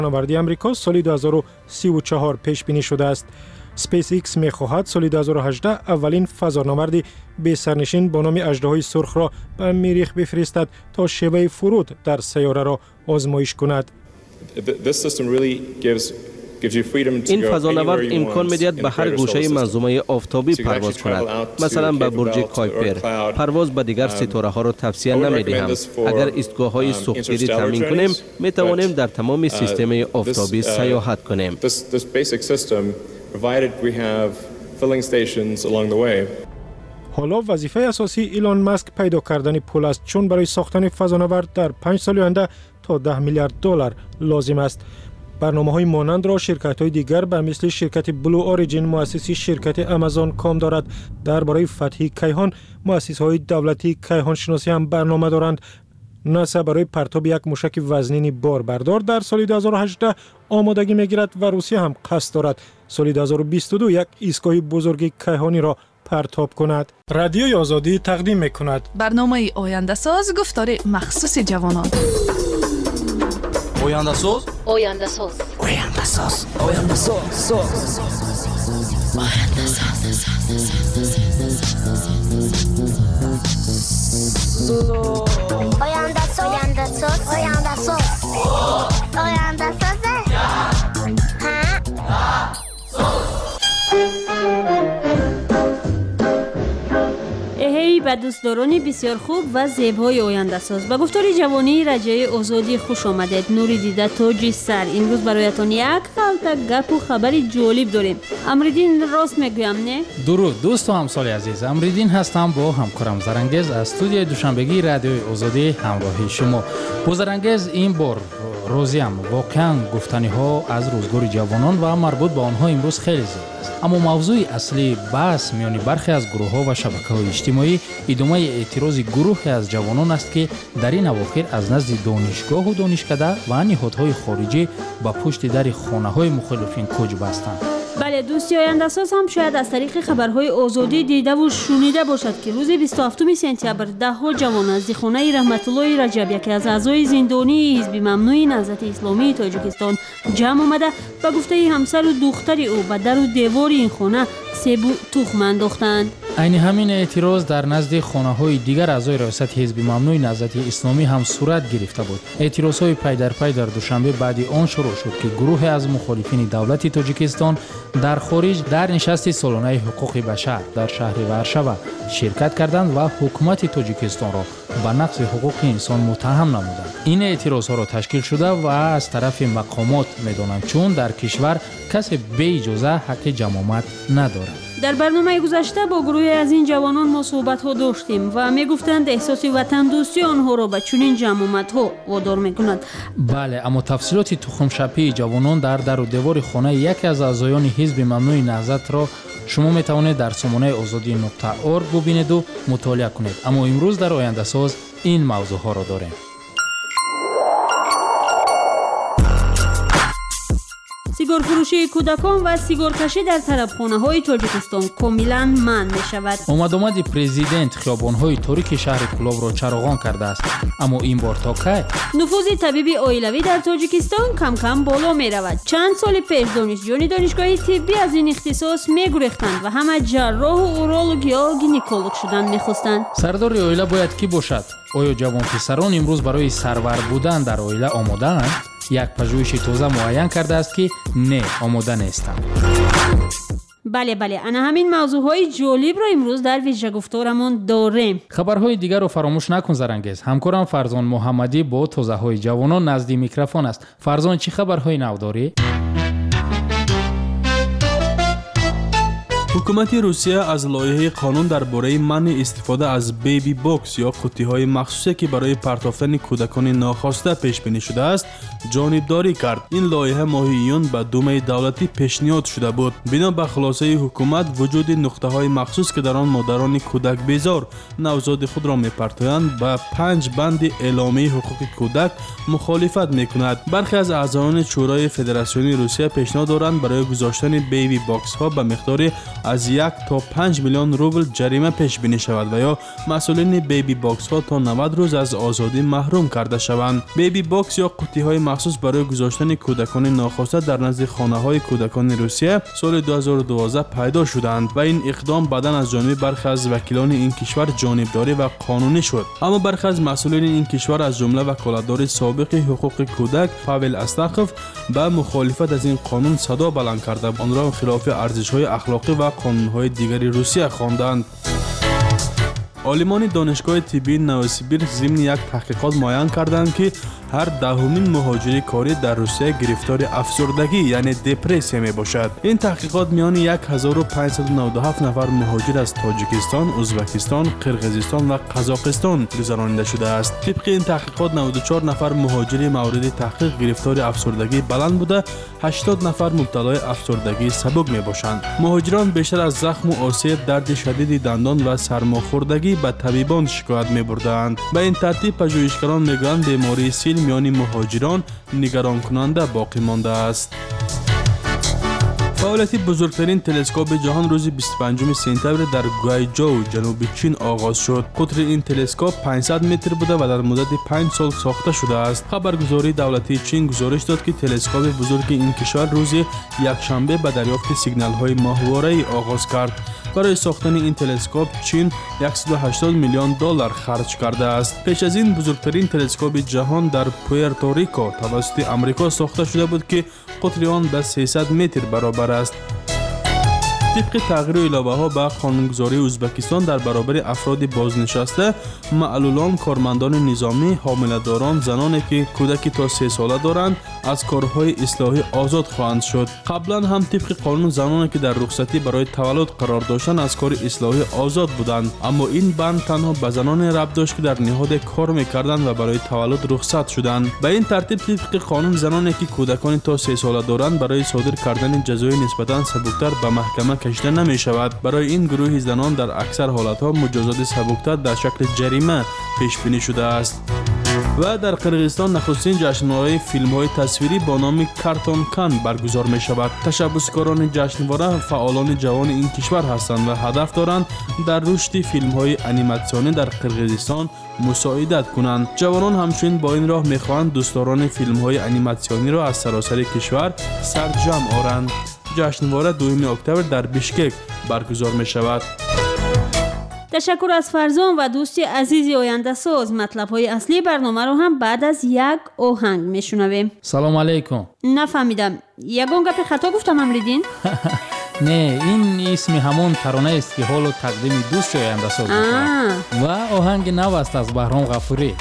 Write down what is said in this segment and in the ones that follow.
فضانوردی آمریکا سال 2034 پیش بینی شده است. سپیس ایکس می‌خواهد سال 2018 اولین فضانورد بی سرنشین با نام اژدهای سرخ را به مریخ بفرستد تا شیوه فرود در سیاره را آزمایش کند. این فضانورد امکان می‌دهد به هر گوشه منظومه آفتابی پرواز کند، مثلا به برج کایپر. پرواز به دیگر ستاره‌ها را توصیه نمی‌دهم. اگر ایستگاه‌های سوختگیری تامین کنیم، می‌توانیم در تمام سیستم آفتابی سیاحت کنیم. حالا وظیفه اساسی ایلان ماسک پیدا کردن پول است، چون برای ساختن فضانورد در 5 سال آینده تا 10 میلیارد دلار لازم است. برنامه‌های مانند را شرکت‌های دیگر به مثل شرکت بلو اوریجین مؤسسی شرکت آمازون کام دارد. درباره فتح کیهان، مؤسسه‌های دولتی کیهان شناسی هم برنامه دارند. ناسا برای پرتاب یک موشک وزنین باربردار در سال 2018 آمادگی می‌گیرد و روسیه هم قصد دارد سال 2022 یک ایستگاه بزرگ کیهانی را پرتاب کند. رادیوی آزادی تقدیم می‌کند برنامه آینده ساز، گفتار مخصوص جوانان. آینده ساز، آینده ساز، آینده ساز، آینده ساز، آینده ساز. آینده ساز، آینده ساز، آینده ساز، آینده ساز. به دوستداران بسیار خوب و زیبای آینده ساز، به گفتار جوانی رجای آزادی خوش آمدید. نوری دیده تاج سر. امروز برایتان یک خلطه گپ و خبر جالب داریم. امریدین راست میگویم نه؟ درود دوست و همسال عزیز، امریدین هستم با همکارم زرنگز از استودیوی دوشنبگی رادیوی آزادی همراهی شما. با زرنگز این بار روزیم واقعا گفتنی ها از روزگار جوانان و مربوط به آنها امروز خیلی زیاد است. اما موضوع اصلی بحث میان برخی از گروه ها و شبکه های اجتماعی ادامه اعتراض گروهی از جوانان است که در این اواخر از نزد دانشگاه و دانشکده و نهادهای خارجی به پشت در خانه های مخالفین کوچ بستند. بله دوستی آینده ساز هم شاید از طریق خبرهای آزادی دیده و شنیده باشد که روز 27 سپتامبر ده‌ها جوان از خانه رحمت الله رجب، یکی از اعضای زندانی حزب ممنوع نهضت اسلامی تاجیکستان، جمع آمده به گفته همسر و دختر او به در و دیوار این خانه سیب و تخم انداختند. عین همین اعتراض در نزد خانه‌های دیگر اعضای ریاست حزب ممنوع نهضت اسلامی هم صورت گرفته بود. اعتراضهای پی در پی در دوشنبه بعد آن شروع شد که گروه از مخالفین دولت تاجیکستان در خارج در نشست سالانه حقوق بشر در شهر ورشوا شرکت کردند و حکومت تاجیکستان را به نقض حقوق انسان متهم نمودند. این اعتراضها را تشکیل شده و از طرف مقامات می‌دانند چون در کشور کسی بی اجازه حق جمع آمد ندارد. در برنامه گذشته با گروهی از این جوانان ما صحبت‌ها داشتیم و می‌گفتند احساس وطن دوستی آنها را به چنین جمع آمدها وادار می‌کند. بله، اما تفصیلات تخم شپی جوانان در و دیوار خانه یکی از اعضایان حزب ممنوع نهضت را شما می‌توانید در سامانه azadi.org ببینید و مطالعه کنید. اما امروز در آینده ساز این موضوع‌ها را داریم. سیگار فروشی کودکان و سیگار کشی در طرفخانه‌های تاجیکستان کاملا منع می‌شود. آمد پرزیدنت خیابان‌های تاریک شهر کلاب را چراغان کرده است، اما این بار تا کی؟ نفوذ طبیبی عائلوی در تاجیکستان کم کم بالا می‌رود. چند سال پیش دانشجویان دانشگاه طبی از این اختصاص می‌گریختند و همه جراح و اورولوگ یا گینکولوگ شدن می‌خواستند. سردار عائله باید کی باشد؟ آیا جوان پسران امروز برای سرور بودن در عائله آماده‌اند؟ یک پژوهش تازه معین کرده است که نه، آماده نیستند. بله انا همین موضوعهای جالب را امروز در ویژه گفتارمون داریم. خبرهای دیگر رو فراموش نکن زرنگز. همکارم فرزان محمدی با تازه‌های جوانان نزد میکروفون است. فرزان، چی خبرهای نو داری؟ حکومت روسیه از لایحه قانون درباره منع استفاده از بیبی باکس یا قوطی‌های مخصوصی که برای پرتافتن کودکان ناخواسته پیش بینی شده است جانبداری کرد. این لایحه ماه ایون به دومه دولتی پیشنهاد شده بود. بنا به خلاصه حکومت وجود نقطه‌های مخصوص که در آن مادران کودک بیزار نوزاد خود را می‌پرتایند به 5 بند اعلامیه حقوق کودک مخالفت می‌کند. برخی از اعضایان شورای فدراسیونی روسیه پیشنهاد دارند برای گذاشتن بیبی باکس‌ها به مقدار از 1 تا 5 میلیون روبل جریمه پیش بینی شود و یا مسئولین بیبی باکس ها تا 90 روز از آزادی محروم کرده شوند. بیبی باکس یا قوطی های مخصوص برای گذاشتن کودکان ناخواسته در نزد خانه های کودکان روسیه سال 2012 پیدا شدند و این اقدام بعداً از جانب برخی از وکیلان این کشور جانبداری و قانونی شد. اما برخی از مسئولین این کشور از جمله وکالتدار سابق حقوق کودک پاول استاخوف به مخالفت از این قانون صدا بلند کرده آن را خلاف ارزش‌های اخلاقی و قانون‌های دیگری روسیه خواندند. عالمان دانشگاه طبی نووسیبیرسک ضمن یک تحقیقات معین کردند که هر دهمین مهاجر کاری در روسیه گرفتار افسردگی یعنی دپرسیا می باشد. این تحقیقات میان 1597 نفر مهاجر از تاجیکستان، ازبکستان، قرقیزستان و قزاقستان گذرانیده شده است. طبق این تحقیقات 94 نفر مهاجر مورد تحقیق گرفتار افسردگی بلند بوده، 80 نفر مبتلای افسردگی سبک می باشند. مهاجران بیشتر از زخم و آسیب، درد شدید دندان و سرماخوردگی به طبیبان شکایت می بردند. به این ترتیب پژوهشگران میگویند بیماری سیل میان مهاجران نگران کننده باقی مانده است. فعالیت بزرگترین تلسکوپ جهان روز 25 سپتامبر در گویجو جنوب چین آغاز شد. قطر این تلسکوپ 500 متر بوده و در مدت 5 سال ساخته شده است. خبرگزاری دولتی چین گزارش داد که تلسکوپ بزرگ این کشور روز یکشنبه به دریافت سیگنال های ماهواره‌ای آغاز کرد. برای ساختن این تلسکوپ چین 180 میلیون دلار خرج کرده است. پیش از این بزرگترین تلسکوپ جهان در پوئرتوریکو توسط آمریکا ساخته شده بود که قطر آن به 300 متر برابر است. طبق تغییر علاوه‌ها به قانونگذاری ازبکستان در برابر افراد بازنشسته، معلولان، کارمندان نظامی، حامله‌داران، زنانی که کودکی تا 3 ساله دارند از کارهای اصلاحی آزاد خواهند شد. قبلا هم طبق قانون زنانی که در رخصتی برای تولد قرار داشتند از کار اصلاحی آزاد بودند، اما این بند تنها به زنان ربط داشت که در نهاد کار می‌کردند و برای تولد رخصت شدند. به این ترتیب طبق قانون زنانی که کودکان تا 3 ساله دارند برای صادر کردن جزای نسبتاً سبکتر به محکمه کشیده نمی شود. برای این گروه زنان در اکثر حالتها مجازات سبکتر در شکل جریمه پیش بینی شده است. و در قرقیزستان نخستین جشنواره فیلم‌های تصویری با نام کارتون کان برگزار می شود. تشبسکاران جشنواره فعالان جوان این کشور هستند و هدف دارند در رشد فیلم‌های انیماسیونی در قرقیزستان مساعدت کنند. جوانان همچنین با این راه می‌خواهند دوستداران فیلم‌های انیماسیونی را از سراسر کشور سرجمع آورند. جشنواره 2 اکتبر در بیشکک برگزار می شود. تشکر از فرزان و دوست عزیز آینده ساز. مطلب های اصلی برنامه رو هم بعد از یک آهنگ می شنویم. سلام علیکم. نفهمیدم، یگان گپ خطا گفتم امریدین؟ نه، این اسم همون ترانه است که حال و تقدیم دوست آینده ساز می‌کنم و آهنگ نو است از بهرام غفوری.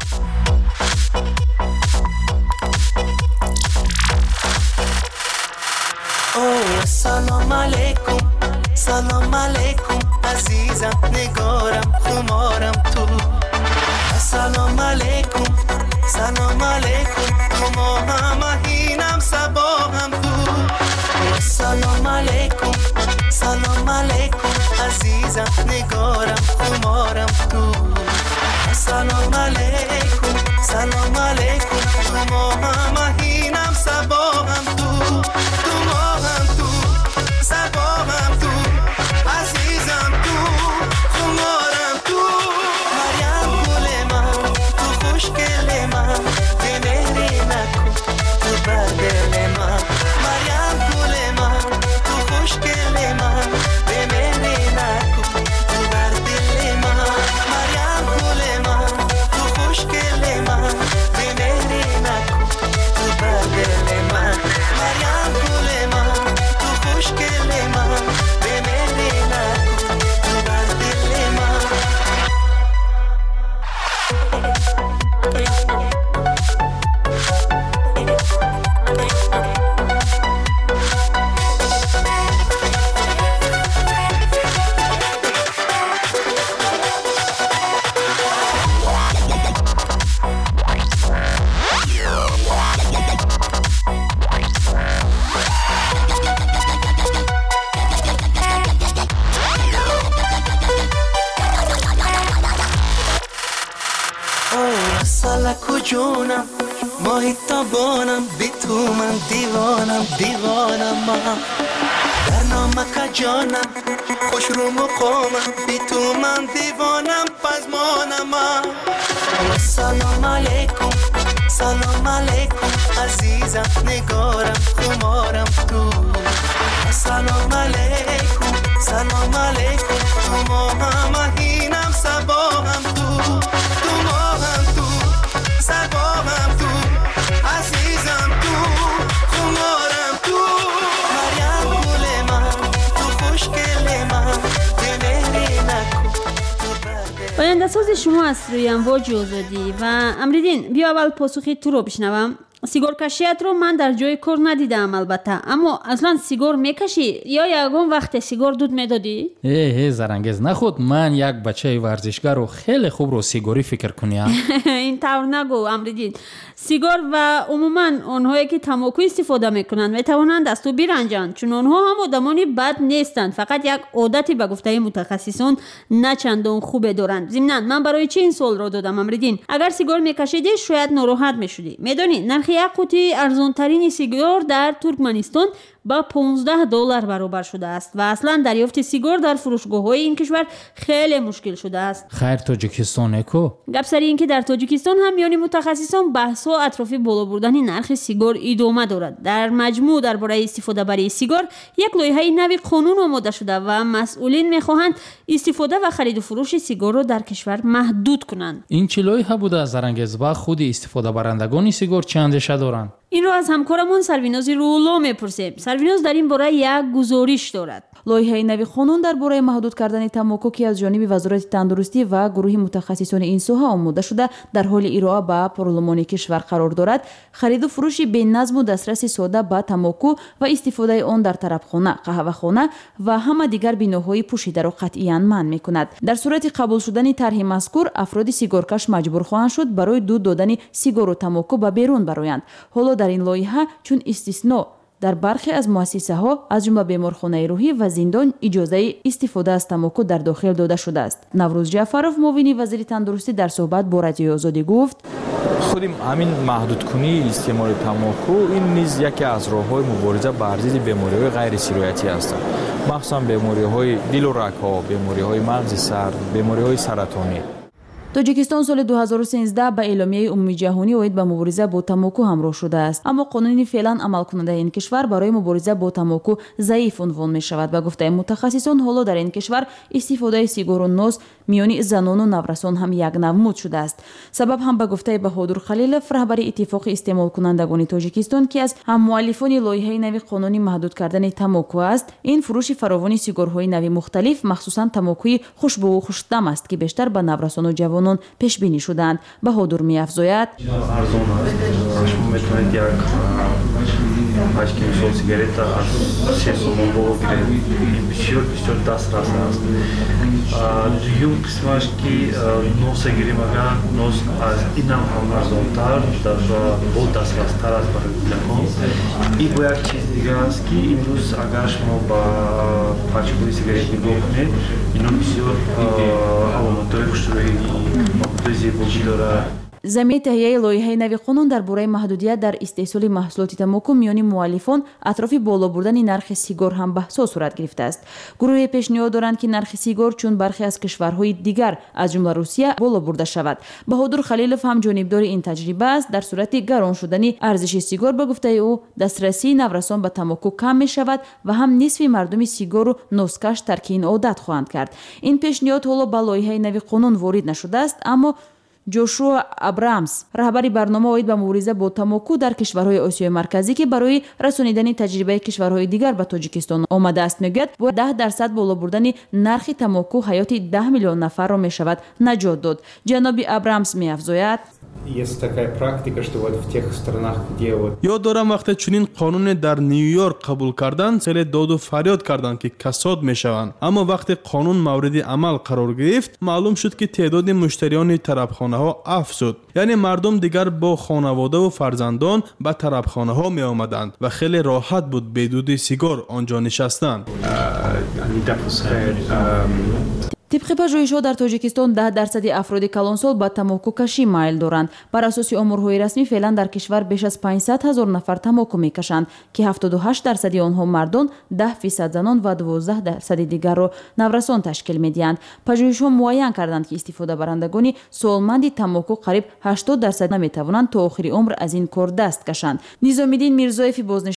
سلام علیکم، سلام علیکم عزیزم، نگارم خمارم تو. سلام علیکم، سلام علیکم، تمام مهینم صباهم تو. سلام علیکم، سلام علیکم عزیزم، نگارم خمارم تو. سلام علیکم، سلام علیکم، تمام مهینم صباهم تو. صباهم تو، عزیزم تو، خمارم تو. مریم گل من، تو خوشگل من، دلهری نکن تو بر دل من. مریم گل من، تو خوشگل من، دلهری نکن تو بر دل من. مریم گل من، تو خوشگل من، دلهری نکن تو بر دل من. مریم گل من، تو خوشگل من، دلهری نکن تو بر دل من. جونم ماهی تابانم، بی تو من دیوانم، دیوانم من. برنامه جانم خوش رو مقامم بی تو من دیوانم پزمانم سلام علیکم سلام علیکم عزیزم نگارم خمارم تو سلام علیکم سلام علیکم تو ما همینم سباهم تو ما هم تو سباهم تو عزیزم تو خمارم تو مریم گل من تو خوشگل من دلهری نکن آینده ساز شما از روی امواج آزادی و امریدین بیا اول پاسخی تو رو بشنوم. سیگار کشیت رو من در جای کار ندیدم البته، اما اصلا سیگار میکشی یا یگان وقت سیگار دود میدادی؟ زرنگز نخود من یک بچه ورزشگر رو خیلی خوب رو سیگاری فکر کنیم. این طور نگو امریدین. سیگار و عموما آنهایی که تماکو استفاده میکنند میتوانند از تو برنجند، چون آنها هم آدمانی بد نیستند، فقط یک عادتی به گفته متخصصان نه چندان خوبه دارند. ضمناً من برای چه این سوال را دادم امریدین؟ اگر سیگار میکشیدی شاید ناراحت میشدی. میدونی نرخ یک قوطی ارزان ترین سیگار در ترکمنستان با $15 برابر شده است و اصلا دریافت سیگار در فروشگاه‌های این کشور خیلی مشکل شده است. خیر تاجیکستان اکو؟ گپ سر این که در تاجیکستان هم میان متخصصان بحث‌ها اطراف بالا بردن نرخ سیگار ادامه دارد. در مجموع درباره استفاده برای سیگار یک لایحه نوی قانون آماده شده و مسئولین می‌خواهند استفاده و خرید و فروش سیگار را در کشور محدود کنند. این چه لایحه بوده زرنگز با خود استفاده برندگان سیگار چه اندیشه دارند؟ این رو از همکارمون سرویناز رولا میپرسیم. سرویناز در این باره یک گزارش دارد. لایحه نوی قانون درباره محدود کردن تماکو که از جانب وزارت تندرستی و گروه متخصصان این سوحه آماده شده در حال ارائه به پارلمان کشور قرار دارد. خرید و فروش بی نظم و دسترس ساده به تماکو و استفاده آن در طربخانه، قهوه‌خانه و همه دیگر بناهای پوشیده را قطعاً منع می‌کند. در صورت قبول شدن طرح مذکور افراد سیگارکش مجبور خواهند شد برای دود دادن سیگار و تماکو به بیرون بروند. حالا در این لایحه چون استثنا در برخی از مؤسسه ها از جمله بیمارخانه روحی و زندان اجازه استفاده از تماکو در داخل داده شده است. نوروز جعفرов معاون وزیر تندرستی در صحبت با رادیو آزادی گفت خودیم همین محدود کنی استعمال تماکو این نیز یکی از راه‌های مبارزه با ضد بیماری‌های غیر سرایتی است. مخصوصا بیماری‌های دل و رگ‌ها، بیماری‌های مغز سر، بیماری‌های سرطانی. تاجیکستان سال 2013 به اعلامیه عمومی جهانی اومد به مبارزه با تماکو همراه شده است، اما قانونی فعلا عمل کننده این کشور برای مبارزه با تماکو ضعیف عنوان می شود. به گفته متخصصان حالا در این کشور استفاده سیگار و نوز میان زنان و نورسان هم یک نمود شده است. سبب هم به گفته بهادر خلیلوف رهبر اتفاق استعمال کنندگان تاجیکستان که از هم مؤلفان لایحه نوی قانونی محدود کردن تماکو است، این فروش فراوان سیگارهای نوی مختلف مخصوصا تماکوی خوشبو و خوش‌طعم است که بیشتر به نورسان و جوانان پیش بینی شدند. بهادر می‌افزاید ارزان است. شما میتونید یک پاچکی سول سیگارت از 3 سوم بگیرید. بسیار دسترس است. دوم قسمش که نوز گیریم اگر نوز از این هم ارزان‌تر در با دسترس‌تر است برای کودکان. این با یک چیز دیگه است که امروز اگر شما با پاچکی سیگارت نگاه کنید اینا بسیار علامت‌های خوش‌رویی زمینه تهیه لایحه نوی قانون درباره محدودیت در استحصال محصولات تماکو میان مؤلفان اطراف بالا بردن نرخ سیگار هم بحث صورت گرفته است. گروه پیشنهاد دارند که نرخ سیگار چون برخی از کشورهای دیگر از جمله روسیه بالا برده شود. بهادر خلیلوف هم جانبدار این تجربه است. در صورت گران شدن ارزش سیگار به گفته او دسترسی نورسان به تماکو کم می شود و هم نصف مردم سیگار و نوزکش ترک این عادت خواهند کرد. این پیشنهاد حالا به لایحه نوی قانون وارد نشده است، اما جوشوا ابرامز رهبر برنامه اوید به مبارزه با تماکو در کشورهای آسیای مرکزی که برای رسانیدن تجربه کشورهای دیگر به تاجیکستان آمده است میگوید با 10% بالا بردن نرخ تماکو حیات 10 میلیون نفر را می شود نجات داد. جناب ابرامز می‌افزاید یاد دارم وقتی چنین قانون در نیویورک قبول کردند خیلی داد و فریاد کردند که کساد میشوند، اما وقتی قانون مورد عمل قرار گرفت معلوم شد که تعداد مشتریان طربخانه ها افزود، یعنی مردم دیگر با خانواده و فرزندان به طربخانه ها می آمدند و خیلی راحت بود بدون سیگار آنجا نشستند. طبق پژوهش‌ها در تاجیکستان 10% افراد کلانسال به تماکو کشی مایل دارند. بر اساس آمارهای رسمی فعلا در کشور بیش از 500,000 نفر تماکو میکشند که 78% آنها مردان، 10% زنان و 12% دیگر را نورسان تشکیل میدهند. پژوهش‌ها معین کردند که استفاده برندگان سالمند تماکو قریب 80% نمیتوانند تا آخر عمر از این کار دست کشند. نظامی‌الدین میرزایفی